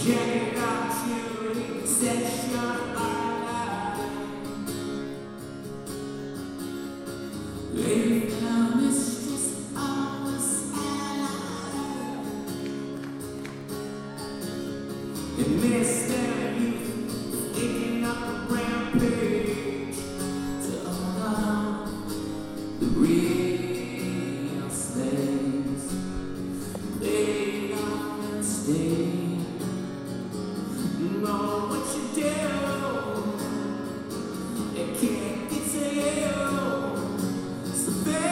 Check it out, you set your eye. Lady now, mistress, always alive. And Mr. Youth, taking up a rampage to honor the real slaves. Lay off and stay. Know what you do, it can't get to you. So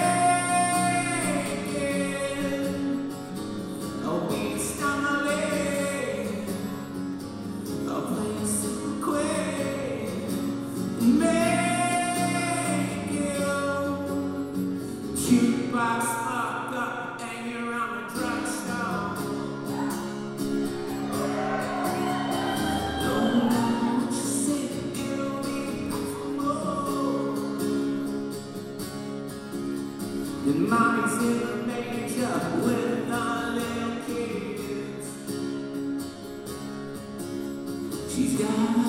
begging, I'll be stumbling, I'll play a simple quick, make you jukebox fucked up, hanging around the drugstore. And mommy's in the major with our little kids. She's got